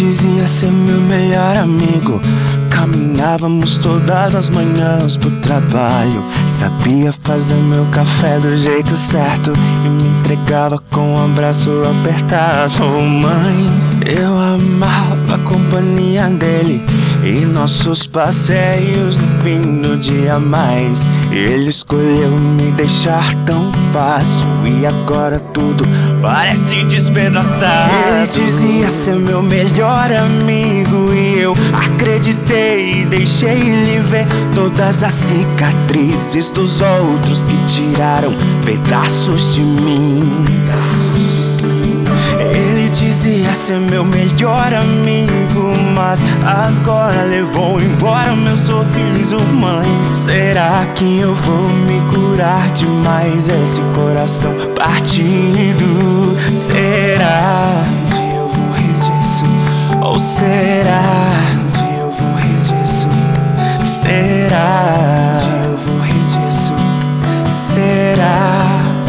dizia ser meu melhor amigo. Caminhávamos todas as manhãs pro trabalho. Sabia fazer meu café do jeito certo e me entregava com um abraço apertado. Oh, mãe, eu amava a companhia dele e nossos passeios no fim do dia. Mas ele escolheu me deixar tão fácil e agora tudo parece despedaçado. Ele dizia ser meu melhor amigo e eu acreditei e deixei ele ver todas as cicatrizes dos outros que tiraram pedaços de mim. Ele dizia ser meu melhor amigo, mas agora levou embora meu sorriso. Mãe, será que eu vou me curar de mais esse coração partido? Será que eu vou rir disso? Ou será que eu vou rir disso? Será que eu vou rir disso? Será?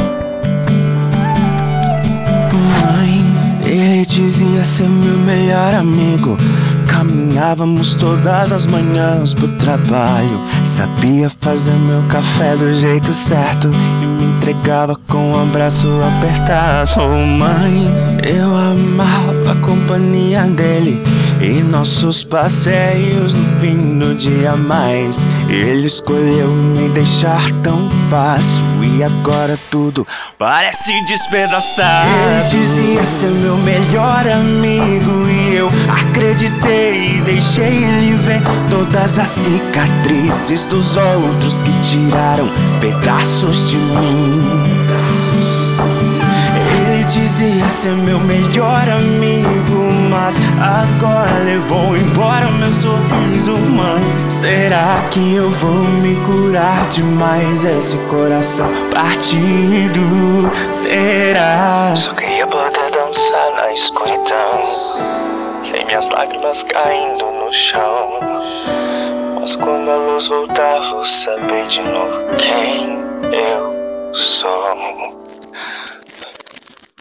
Ele dizia ser meu melhor amigo. Caminhávamos todas as manhãs pro trabalho. Sabia fazer meu café do jeito certo e me entregava com um abraço apertado. Oh, mãe, eu amava a companhia dele e nossos passeios no fim do dia. Mas ele escolheu me deixar tão fácil e agora tudo parece despedaçado. Ele dizia ser meu melhor amigo e eu acreditei e deixei ele ver todas as cicatrizes dos outros que tiraram pedaços de mim. Ele dizia ser meu melhor amigo, mas agora levou embora meu sorriso. Mãe, será que eu vou me curar de mais esse coração partido? Será? Só queria poder dançar na escuridão, sem minhas lágrimas caindo no chão. Mas quando a luz voltar, vou saber de novo quem eu sou.